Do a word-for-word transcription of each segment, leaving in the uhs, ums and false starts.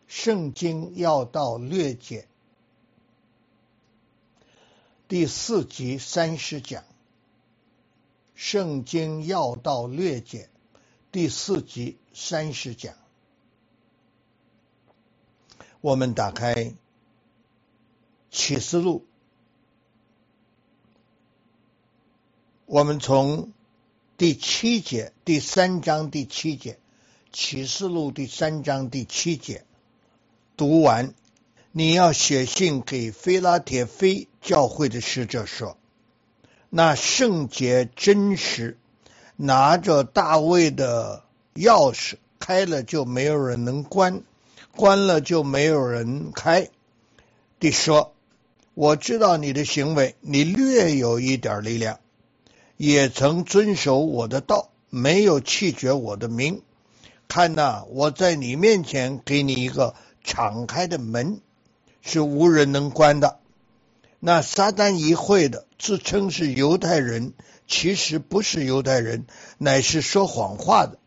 圣经要道略解第四集三十讲，圣经要道略解第四集三十讲。我们打开启示录，我们从第七节，第三章第七节，启示录第三章第七节读完。你要写信给非拉铁非教会的使者说，那圣洁真实，拿着大卫的钥匙，开了就没有人能关，关了就没有人开地说，我知道你的行为，你略有一点力量，也曾遵守我的道，没有弃绝我的名。看哪，我在你面前给你一个敞开的门，是无人能关的。那撒旦议会的自称是犹太人，其实不是犹太人，乃是说谎话的。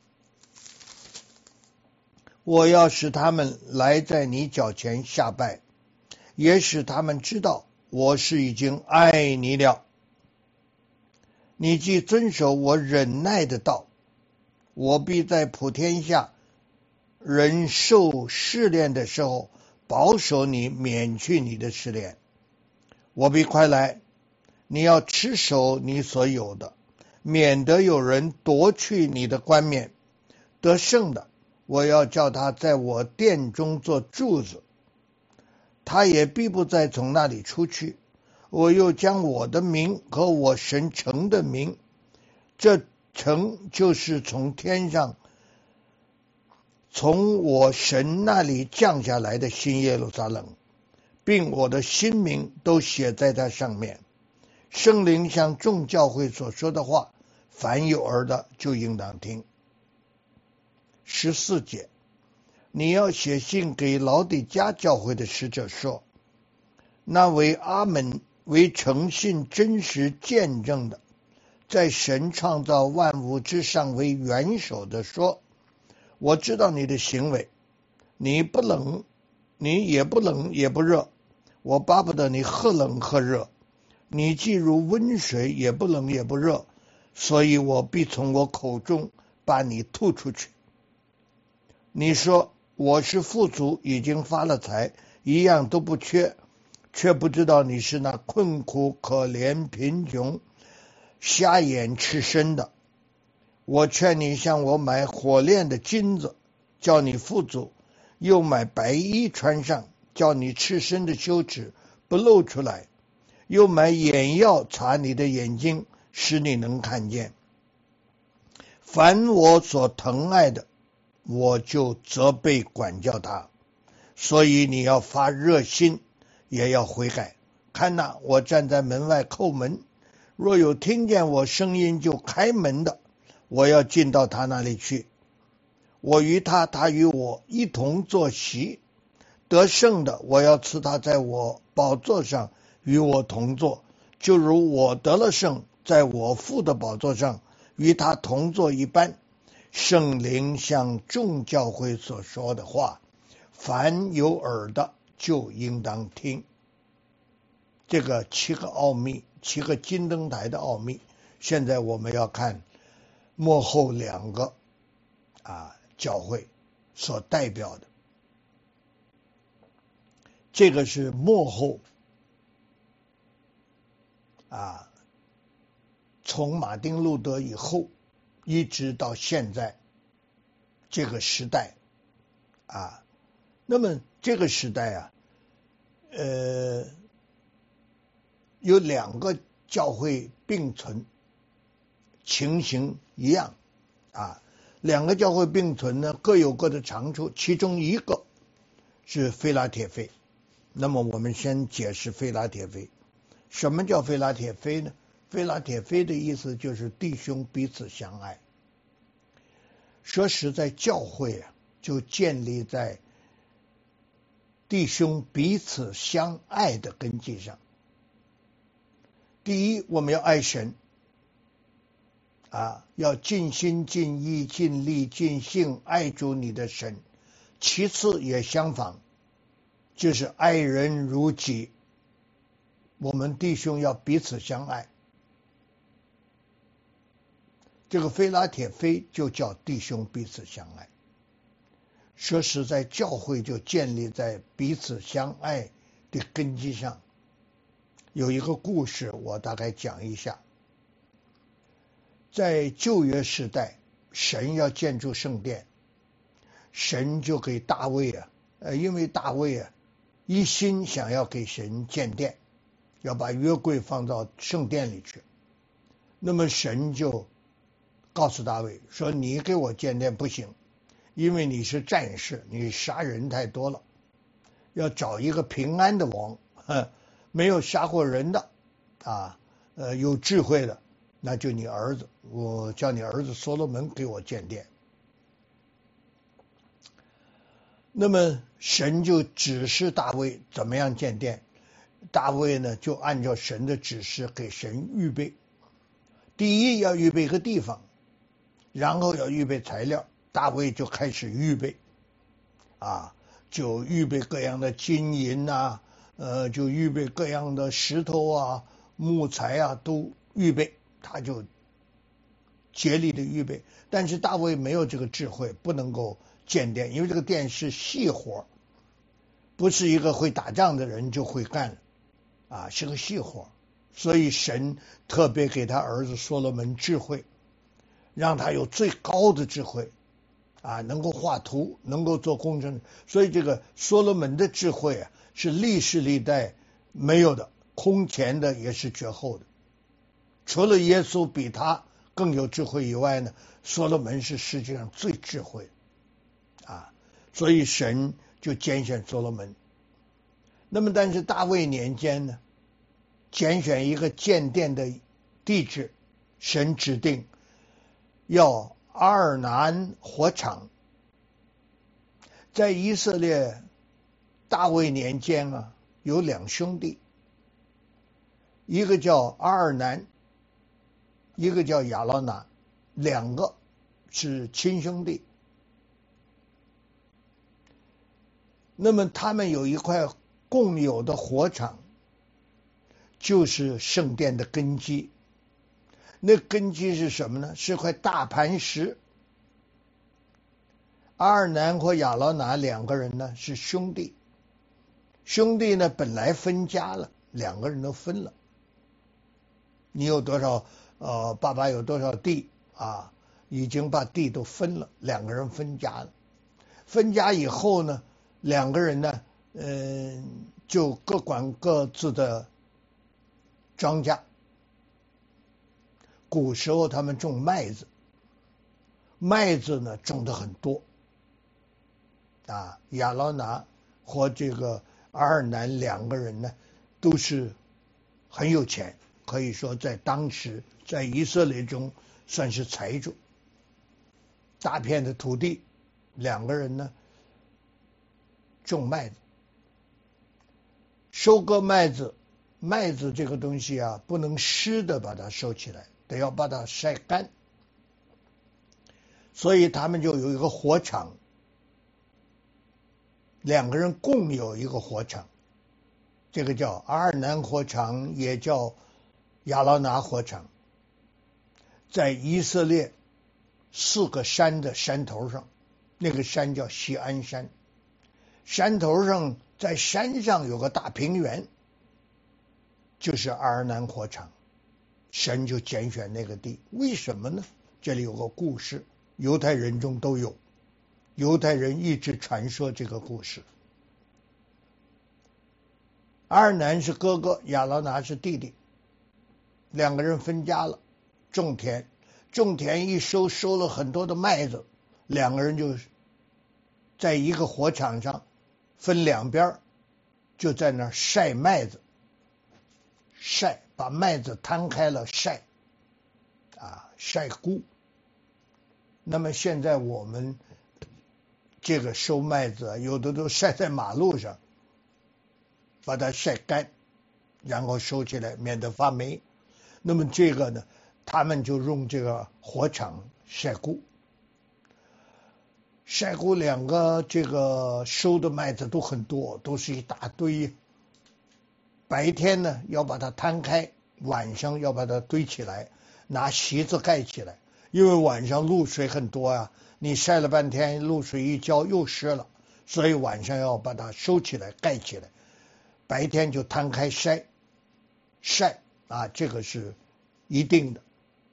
我要使他们来在你脚前下拜，也使他们知道我是已经爱你了。你既遵守我忍耐的道，我必在普天下人受试炼的时候保守你，免去你的试炼。我必快来，你要持守你所有的，免得有人夺去你的冠冕。得胜的，我要叫他在我殿中做柱子，他也必不再从那里出去。我又将我的名和我神城的名，这城就是从天上从我神那里降下来的新耶路撒冷，并我的新名都写在它上面。圣灵向众教会所说的话，凡有耳的就应当听。十四节，你要写信给老底嘉教会的使者说，那为阿门，为诚信真实见证的，在神创造万物之上为元首的说，我知道你的行为，你不冷，你也不冷也不热，我巴不得你或冷或热，你既如温水，也不冷也不热，所以我必从我口中把你吐出去。你说我是富足，已经发了财，一样都不缺，却不知道你是那困苦可怜贫穷瞎眼赤身的。我劝你向我买火炼的金子，叫你富足，又买白衣穿上，叫你赤身的羞耻不露出来，又买眼药擦你的眼睛，使你能看见。凡我所疼爱的，我就责备管教他，所以你要发热心，也要悔改。看哪，我站在门外叩门，若有听见我声音就开门的，我要进到他那里去，我与他，他与我一同坐席。得胜的，我要赐他在我宝座上与我同坐，就如我得了胜，在我父的宝座上与他同坐一般。圣灵向众教会所说的话，凡有耳的就应当听。这个七个奥秘，七个金灯台的奥秘，现在我们要看末后两个啊教会所代表的。这个是末后啊，从马丁路德以后一直到现在这个时代啊，那么这个时代啊，呃，有两个教会并存，情形一样啊。两个教会并存呢，各有各的长处，其中一个是非拉铁非。那么我们先解释非拉铁非。什么叫非拉铁非呢？非拉铁非的意思就是弟兄彼此相爱。说实在，教会啊，就建立在弟兄彼此相爱的根基上。第一，我们要爱神啊，要尽心尽意尽力尽性爱主你的神， 其次也相仿，就是爱人如己。我们弟兄要彼此相爱。这个非拉铁非就叫弟兄彼此相爱。说实在，教会就建立在彼此相爱的根基上。有一个故事，我大概讲一下。在旧约时代，神要建筑圣殿，神就给大卫啊，呃，因为大卫啊一心想要给神建殿，要把约柜放到圣殿里去。那么神就告诉大卫说：“你给我建殿不行，因为你是战士，你杀人太多了，要找一个平安的王，呵没有杀过人的，啊，呃，有智慧的，那就你儿子，我叫你儿子所罗门给我建殿。”那么神就指示大卫怎么样建殿，大卫呢就按照神的指示给神预备。第一要预备一个地方，然后要预备材料，大卫就开始预备，啊，就预备各样的金银啊，呃，就预备各样的石头啊、木材啊，都预备，他就竭力的预备。但是大卫没有这个智慧，不能够建殿，因为这个殿是细活，不是一个会打仗的人就会干，啊，是个细活。所以神特别给他儿子所罗门智慧，让他有最高的智慧，啊，能够画图，能够做工程。所以这个所罗门的智慧啊，是历世历代没有的，空前的，也是绝后的。除了耶稣比他更有智慧以外呢，所罗门是世界上最智慧啊，所以神就拣选所罗门。那么但是大卫年间呢，拣选一个建殿的地址，神指定要阿尔南火场。在以色列大卫年间啊，有两兄弟，一个叫阿尔南，一个叫亚劳拿，两个是亲兄弟。那么他们有一块共有的火场，就是圣殿的根基。那根基是什么呢？是块大磐石。阿尔南和亚劳拿两个人呢是兄弟，兄弟呢本来分家了，两个人都分了。你有多少呃，爸爸有多少地啊？已经把地都分了，两个人分家了。分家以后呢，两个人呢，嗯、呃，就各管各自的庄稼。古时候他们种麦子，麦子呢种的很多啊。亚劳拿和这个阿尔南两个人呢都是很有钱，可以说在当时在以色列中算是财主。大片的土地，两个人呢种麦子，收割麦子。麦子这个东西啊，不能湿的把它收起来，得要把它晒干。所以他们就有一个火场，两个人共有一个火场，这个叫阿尔南火场，也叫亚劳拿火场，在以色列四个山的山头上。那个山叫锡安山，山头上在山上有个大平原，就是阿尔南火场。神就拣选那个地，为什么呢？这里有个故事，犹太人中都有，犹太人一直传说这个故事。阿尔南是哥哥，亚劳拿是弟弟，两个人分家了，种田，种田一收，收了很多的麦子，两个人就在一个火场上分两边，就在那儿晒麦子，晒，把麦子摊开了晒，啊，晒菇。那么现在我们这个收麦子，有的都晒在马路上，把它晒干，然后收起来，免得发霉。那么这个呢，他们就用这个火场晒菇。 晒谷两个这个收的麦子都很多，都是一大堆。白天呢要把它摊开，晚上要把它堆起来，拿席子盖起来，因为晚上露水很多啊，你晒了半天，露水一浇又湿了，所以晚上要把它收起来盖起来，白天就摊开晒晒啊，这个是一定的。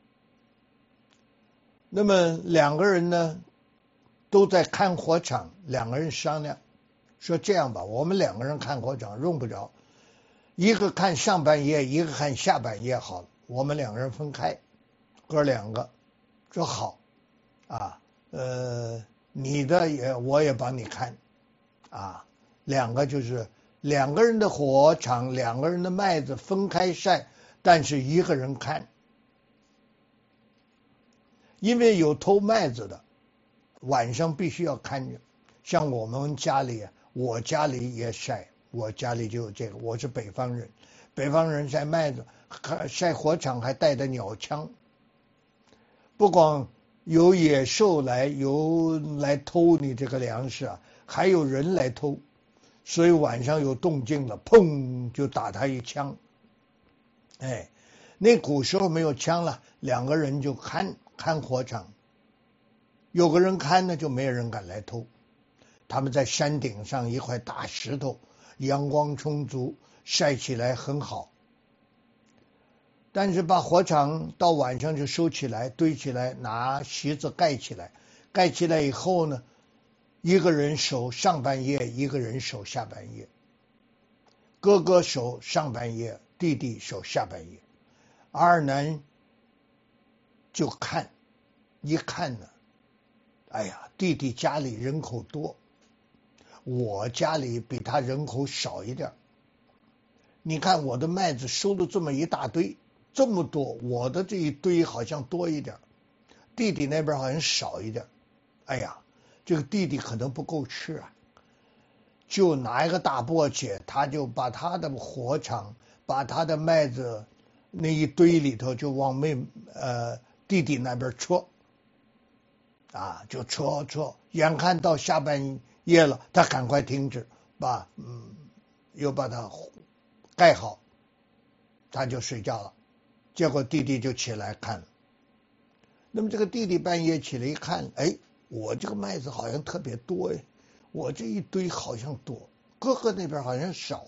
那么两个人呢都在看火场，两个人商量说这样吧，我们两个人看火场用不着，一个看上半夜，一个看下半夜好了，我们两个人分开，哥两个说好啊，呃，你的也我也帮你看啊，两个就是两个人的火场，两个人的麦子分开晒，但是一个人看，因为有偷麦子的，晚上必须要看着。像我们家里，我家里也晒，我家里就有这个，我是北方人，北方人晒麦子，晒火场还带着鸟枪，不光有野兽来，有来偷你这个粮食啊，还有人来偷，所以晚上有动静了，砰就打他一枪。哎，那古时候没有枪了，两个人就看看火场，有个人看呢，就没有人敢来偷。他们在山顶上一块大石头，阳光充足，晒起来很好。但是把火场到晚上就收起来，堆起来，拿席子盖起来。盖起来以后呢，一个人守上半夜，一个人守下半夜。哥哥守上半夜，弟弟守下半夜。二男就看，一看呢，哎呀，弟弟家里人口多，我家里比他人口少一点。你看我的麦子收了这么一大堆，这么多，我的这一堆好像多一点，弟弟那边好像少一点。哎呀，这个弟弟可能不够吃啊，就拿一个大簸箕，他就把他的火场，把他的麦子那一堆里头就往妹呃弟弟那边戳，啊，就戳戳，眼看到下半夜了，他赶快停止，把嗯又把它盖好，他就睡觉了。结果弟弟就起来看了，那么这个弟弟半夜起来一看，哎，我这个麦子好像特别多哎，我这一堆好像多，哥哥那边好像少，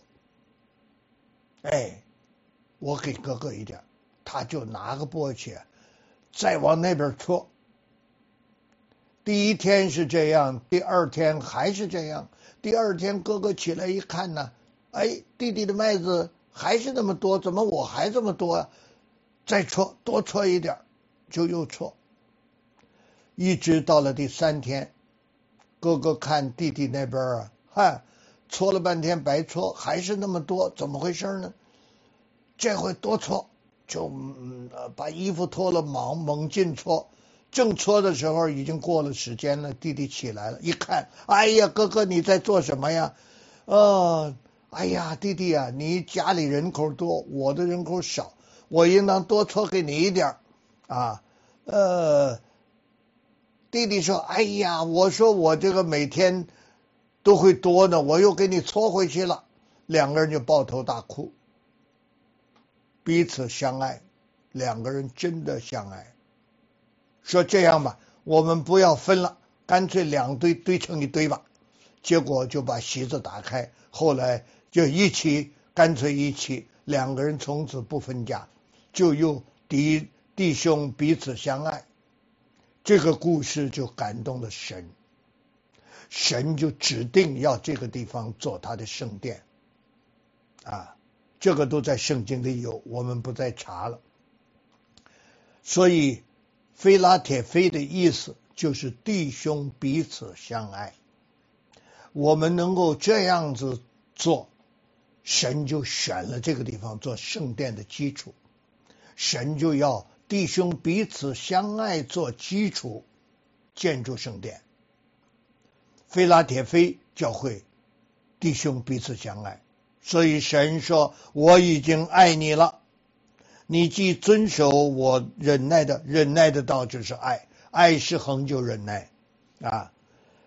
哎，我给哥哥一点，他就拿个簸箕再往那边戳。第一天是这样，第二天还是这样，第二天哥哥起来一看呢，哎，弟弟的麦子还是那么多，怎么我还这么多啊？再戳，多戳一点，就又戳，一直到了第三天，哥哥看弟弟那边啊，嗨，戳了半天白戳，还是那么多，怎么回事呢？这回多戳，就、嗯、把衣服脱了，猛猛劲戳。正戳的时候已经过了时间了，弟弟起来了，一看，哎呀，哥哥你在做什么呀？呃，哎呀，弟弟啊，你家里人口多，我的人口少，我应当多戳给你一点啊。呃，弟弟说，哎呀，我说我这个每天都会多呢，我又给你戳回去了。两个人就抱头大哭，彼此相爱，两个人真的相爱。说这样吧，我们不要分了，干脆两堆堆成一堆吧。结果就把席子打开，后来就一起，干脆一起，两个人从此不分家，就又弟弟兄彼此相爱。这个故事就感动了神，神就指定要这个地方做他的圣殿啊，这个都在圣经里有，我们不再查了。所以非拉铁非的意思就是弟兄彼此相爱，我们能够这样子做，神就选了这个地方做圣殿的基础，神就要弟兄彼此相爱做基础，建筑圣殿。非拉铁非教会弟兄彼此相爱，所以神说，我已经爱你了，你既遵守我忍耐的，忍耐的道就是爱，爱是恒久忍耐啊。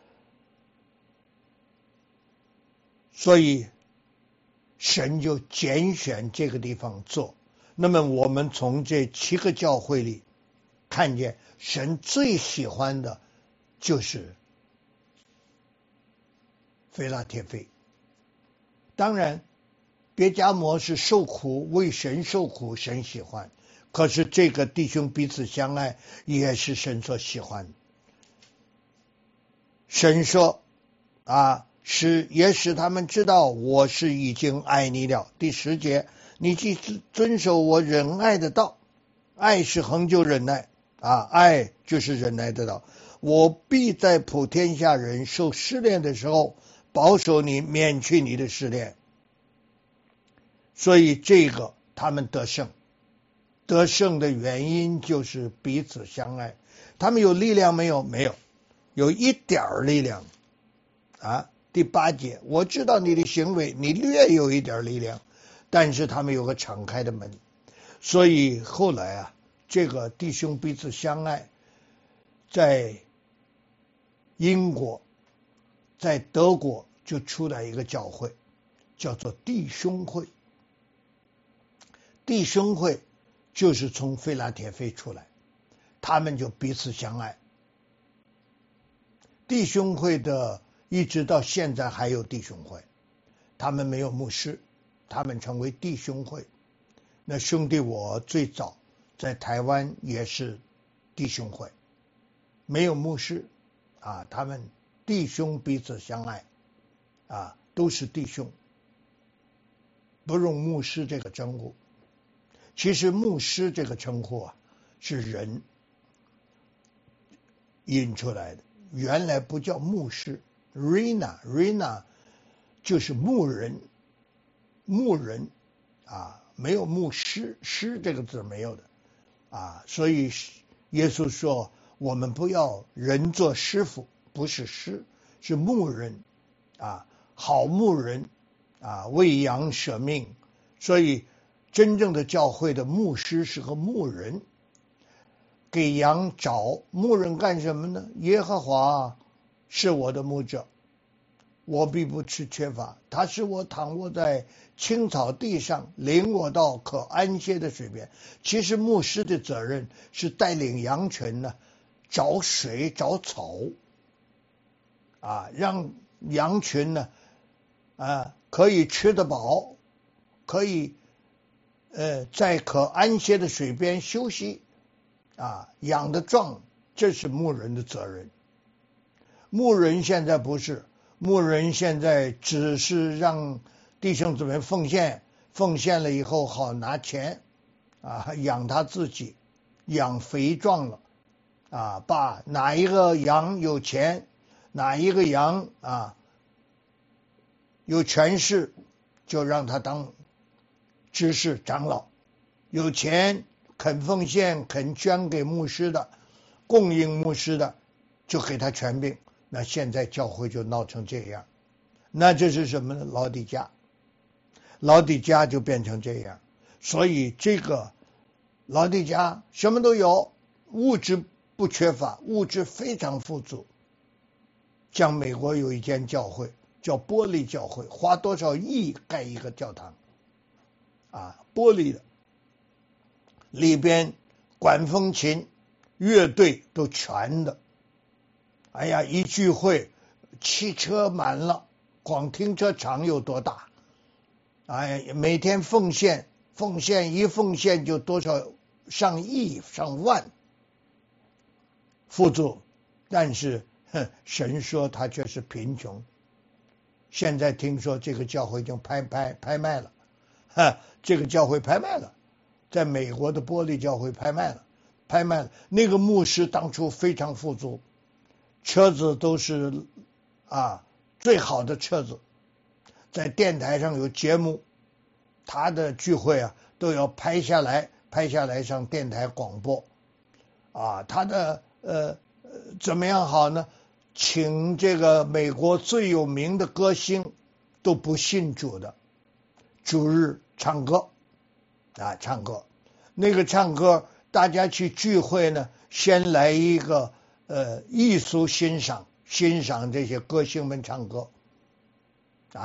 所以神就拣选这个地方做。那么我们从这七个教会里看见，神最喜欢的就是腓拉铁非。当然别迦摩是受苦，为神受苦，神喜欢，可是这个弟兄彼此相爱也是神所喜欢。神说啊，使也使他们知道我是已经爱你了。第十节，你既遵守我忍爱的道，爱是恒久忍耐啊，爱就是忍耐的道，我必在普天下人受试炼的时候保守你，免去你的试炼。所以这个他们得胜，得胜的原因就是彼此相爱。他们有力量没有？没有，有一点力量啊。第八节，我知道你的行为，你略有一点力量，但是他们有个敞开的门。所以后来啊，这个弟兄彼此相爱，在英国在德国就出来一个教会，叫做弟兄会。弟兄会就是从腓拉铁非出来，他们就彼此相爱。弟兄会的一直到现在还有弟兄会，他们没有牧师，他们成为弟兄会。那兄弟我最早在台湾也是弟兄会，没有牧师啊，他们弟兄彼此相爱啊，都是弟兄，不用牧师这个称呼。其实牧师这个称呼啊，是人引出来的，原来不叫牧师。 Rina Rina 就是牧人，牧人啊，没有牧师，师这个字没有的啊。所以耶稣说我们不要人做师傅，不是师，是牧人啊，好牧人啊，为羊舍命。所以真正的教会的牧师是个牧人，给羊找。牧人干什么呢？耶和华是我的牧者，我必不吃缺乏。他使我躺卧在青草地上，领我到可安歇的水边。其实牧师的责任是带领羊群呢，找水找草啊，让羊群呢啊可以吃得饱，可以呃在可安歇的水边休息啊，养得壮，这是牧人的责任。牧人现在不是，牧人现在只是让弟兄姊妹奉献，奉献了以后好拿钱啊，养他自己，养肥壮了啊，把哪一个羊有钱，哪一个羊啊有权势，就让他当知识长老，有钱肯奉献肯捐给牧师的，供应牧师的，就给他权柄。那现在教会就闹成这样，那这是什么呢？老底嘉，老底嘉就变成这样。所以这个老底嘉什么都有，物质不缺乏，物质非常富足。像美国有一间教会叫玻璃教会，花多少亿盖一个教堂啊，玻璃的，里边管风琴乐队都全的。哎呀，一聚会汽车满了，光停车场有多大？哎，每天奉献奉献一奉献就多少上亿上万，富足。但是神说他却是贫穷。现在听说这个教会已经拍拍拍卖了，哈，这个教会拍卖了，在美国的玻璃教会拍卖了，拍卖了。那个牧师当初非常富足，车子都是啊最好的车子，在电台上有节目，他的聚会啊都要拍下来，拍下来上电台广播啊。他的呃怎么样好呢？请这个美国最有名的歌星都不信主的，主日唱歌啊，唱歌。那个唱歌，大家去聚会呢，先来一个呃艺术欣赏，欣赏这些歌星们唱歌啊，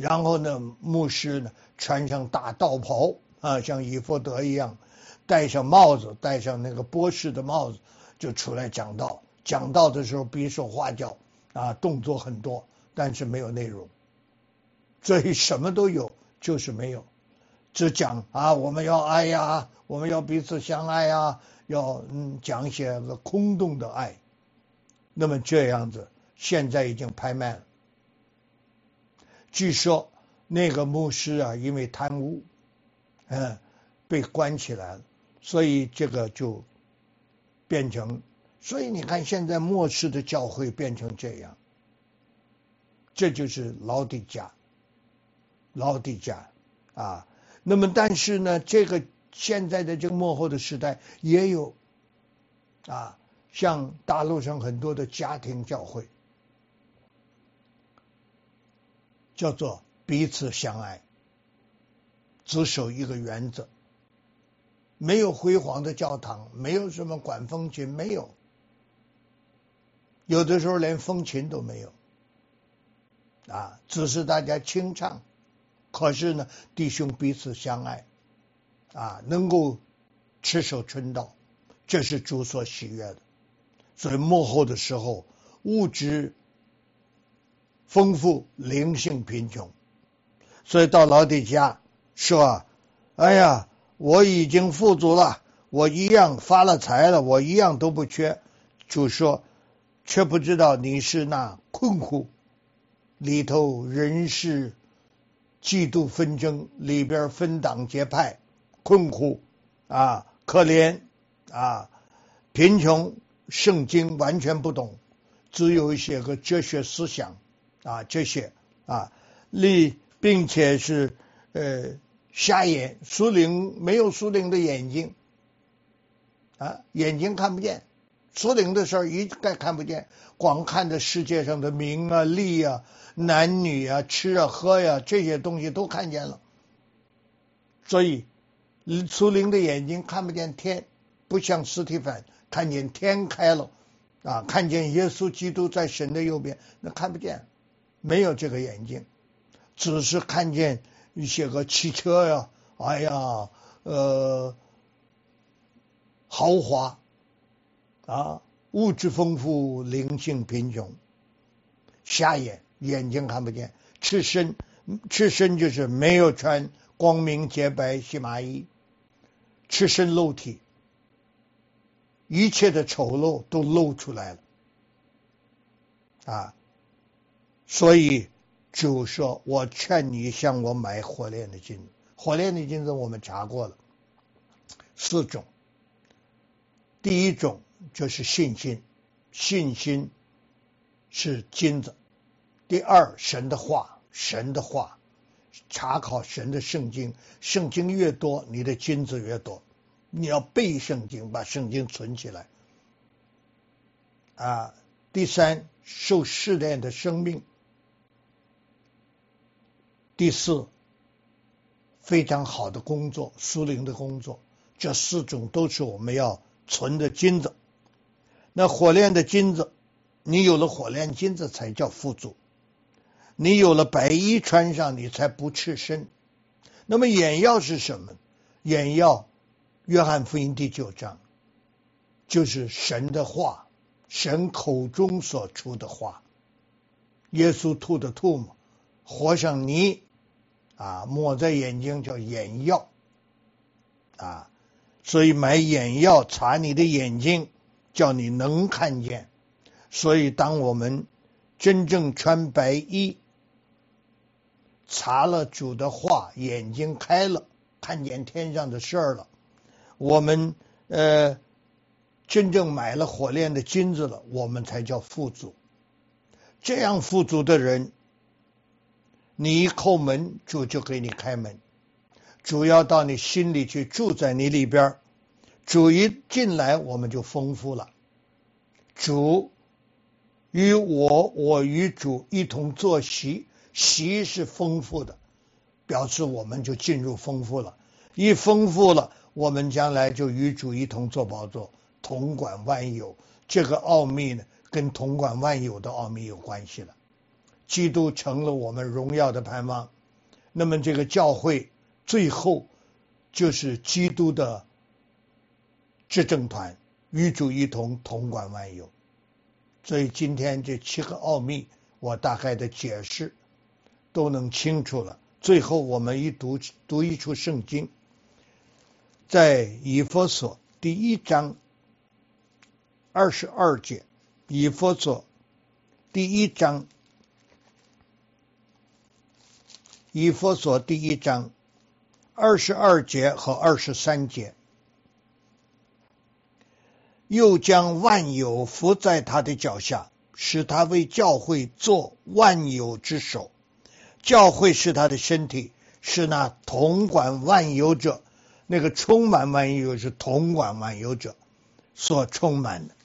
然后呢，牧师呢穿上大道袍啊，像以弗得一样，戴上帽子，戴上那个博士的帽子，就出来讲道。讲道的时候比手画脚啊，动作很多，但是没有内容。所以什么都有，就是没有。只讲啊，我们要爱呀，我们要彼此相爱呀，要嗯讲一些个空洞的爱。那么这样子，现在已经拍卖了。据说那个牧师啊，因为贪污，嗯，被关起来了，所以这个就变成，所以你看现在末世的教会变成这样，这就是老底嘉，老底嘉啊。那么但是呢，这个现在的这个末后的时代也有啊，像大陆上很多的家庭教会，叫做彼此相爱，只守一个原则，没有辉煌的教堂，没有什么管风琴，没有，有的时候连风琴都没有啊，只是大家清唱，可是呢，弟兄彼此相爱啊，能够持守春道，这是主所喜悦的。所以末后的时候，物质丰富，灵性贫穷。所以到老底嘉说，哎呀，我已经富足了，我一样发了财了，我一样都不缺。主说，却不知道你是那困苦，里头人事嫉妒纷争，里边分党结派，困苦啊，可怜啊，贫穷，圣经完全不懂，只有一些个哲学思想啊，这些啊，力并且是呃瞎眼，属灵没有属灵的眼睛啊，眼睛看不见，属灵的事儿一概看不见，光看着世界上的名啊、利啊、男女啊、吃啊、喝呀、啊、这些东西都看见了，所以属灵的眼睛看不见天，不像司提反看见天开了啊，看见耶稣基督在神的右边，那看不见，没有这个眼睛，只是看见一些个汽车呀，哎呀，呃，豪华啊，物质丰富，灵性贫穷，瞎眼，眼睛看不见，赤身，赤身就是没有穿光明洁白细麻衣，赤身露体，一切的丑陋都露出来了啊！所以主说，我劝你向我买火炼的金子。火炼的金子我们查过了，四种。第一种就是信心，信心是金子。第二，神的话，神的话，查考神的圣经，圣经越多，你的金子越多。你要背圣经，把圣经存起来啊。第三，受试炼的生命。第四，非常好的工作，属灵的工作。这四种都是我们要存的金子。那火炼的金子，你有了火炼金子才叫富足，你有了白衣穿上，你才不赤身。那么眼药是什么？眼药约翰福音第九章，就是神的话，神口中所出的话，耶稣吐的吐沫，和上泥啊，抹在眼睛叫眼药啊，所以买眼药擦你的眼睛，叫你能看见。所以当我们真正穿白衣，查了主的话，眼睛开了，看见天上的事儿了，我们呃真正买了火炼的金子了，我们才叫富足。这样富足的人，你一叩门，主就给你开门，主要到你心里去，住在你里边，主一进来，我们就丰富了。主与我，我与主一同坐席，席是丰富的，表示我们就进入丰富了。一丰富了，我们将来就与主一同坐宝座，统管万有。这个奥秘呢，跟统管万有的奥秘有关系了。 基督成了我们荣耀的盼望。那么这个教会最后就是基督的执政团，与主一同统管万有。所以今天这七个奥秘我大概的解释都能清楚了。最后我们一读读一处圣经，在以弗所第一章二十二节，以弗所第一章以弗所第一章二十二节和二十三节，又将万有伏在他的脚下，使他为教会做万有之首。教会是他的身体，是那统管万有者，那个充满万有是统管万有者所充满的。